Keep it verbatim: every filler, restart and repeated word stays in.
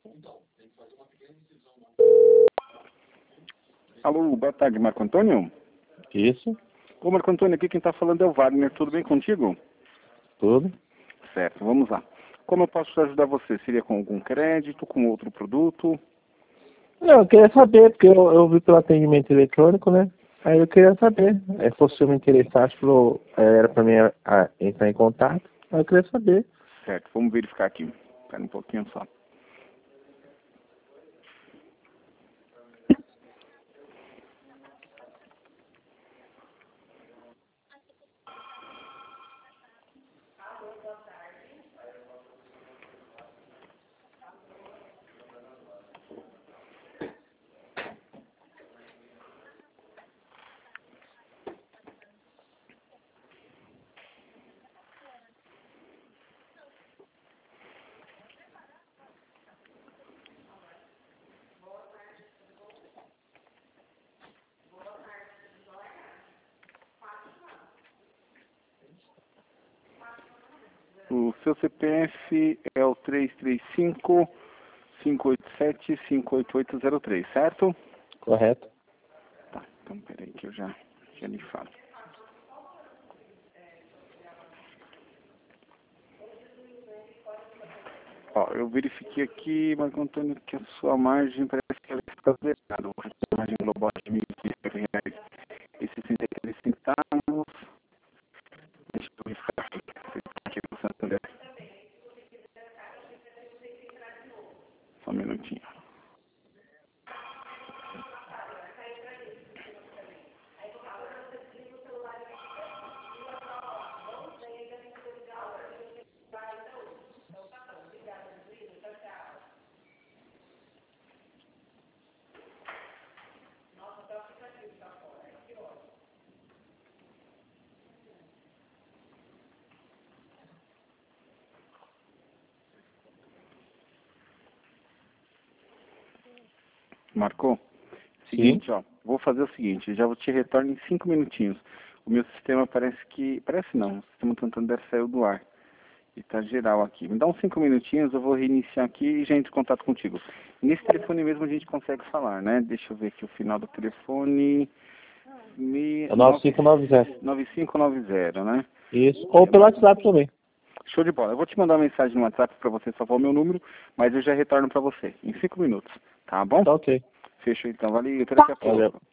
Alô, boa tarde, Marco Antônio? Isso, Ô, Marco Antônio, aqui quem está falando é o Wagner, tudo bem contigo? tudo. Certo, vamos lá. Como eu posso ajudar você? Seria com algum crédito, com outro produto? Não, eu queria saber, porque eu, eu vi pelo atendimento eletrônico, né? Aí eu queria saber. É, se fosse eu me interessasse, falou, é, era para mim a, a entrar em contato. Aí eu queria saber. Certo, vamos verificar aqui. Espera um pouquinho só. O seu C P F é o três três cinco, cinco oito sete, cinco oito oito zero três, certo? Correto? Tá, então peraí que eu já, já lhe falo. Ó, eu verifiquei aqui, Marco Antônio, que a sua margem parece que ela está zerada. A margem global de mil e reais e sessenta e três centavos. Deixa eu verificar aqui no Santander. Só um minutinho. Marcou? Seguinte, ó, vou fazer o seguinte, já vou te retorno em cinco minutinhos. O meu sistema parece que, parece não, o sistema Santander saiu do ar. E tá geral aqui. Me dá uns cinco minutinhos, eu vou reiniciar aqui e já entro em contato contigo. Nesse telefone mesmo a gente consegue falar, né? Deixa eu ver aqui o final do telefone. Me... É nove cinco nove zero. nove cinco nove zero, né? Isso. Ou pelo WhatsApp também. Show de bola. Eu vou te mandar uma mensagem no WhatsApp para você salvar o meu número, mas eu já retorno para você em cinco minutos. Tá bom? Tá ok. Fechou então. Valeu. Até daqui a pouco. Valeu.